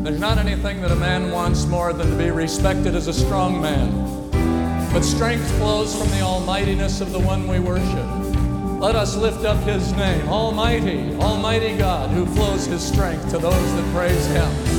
There's not anything that a man wants more than to be respected as a strong man. But strength flows from the almightiness of the one we worship. Let us lift up his name, Almighty, Almighty God, who flows his strength to those that praise him.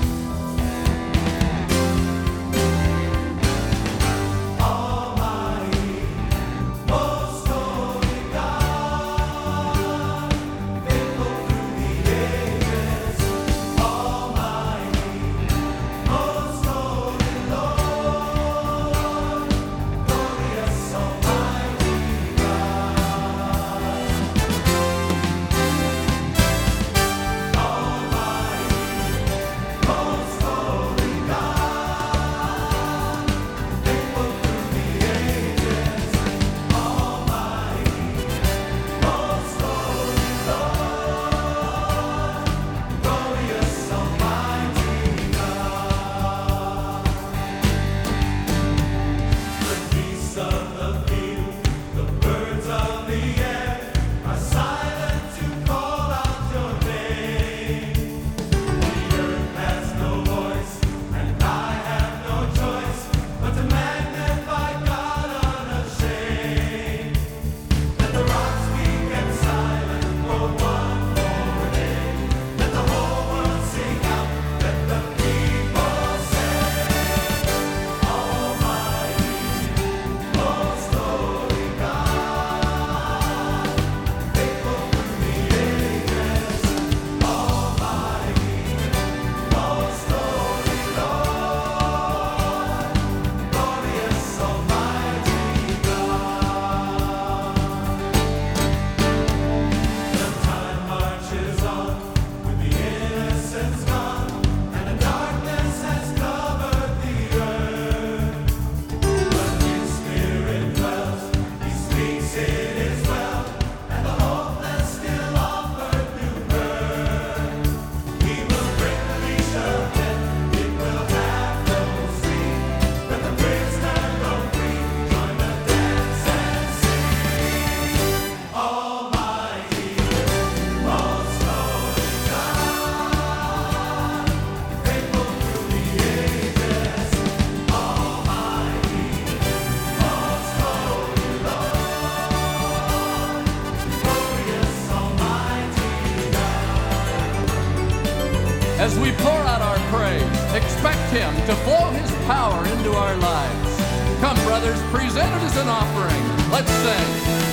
As we pour out our praise, expect him to flow his power into our lives. Come, brothers, present it as an offering. Let's sing.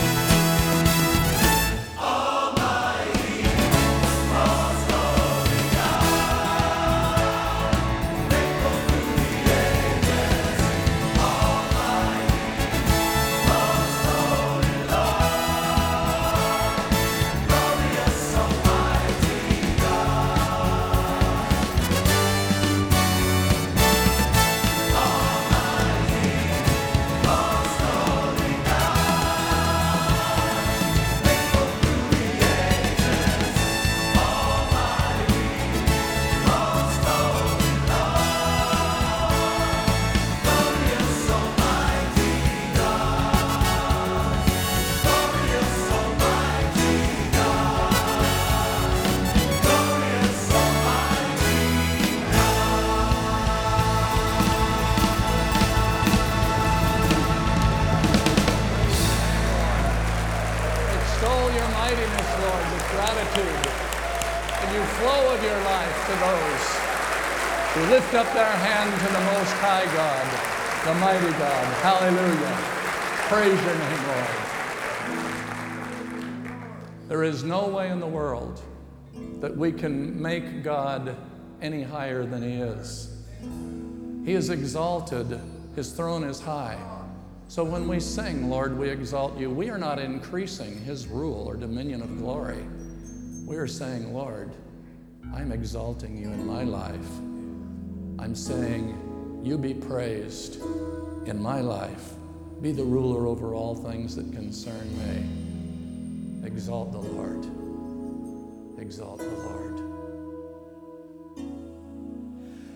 And you flow of your life to those who lift up their hand to the Most High God, the mighty God. Hallelujah. Praise your name, Lord. There is no way in the world that we can make God any higher than he is. He is exalted. His throne is high. So when we sing, Lord, we exalt you, we are not increasing his rule or dominion of glory. We are saying, Lord, I'm exalting you in my life. I'm saying, you be praised in my life. Be the ruler over all things that concern me. Exalt the Lord. Exalt the Lord.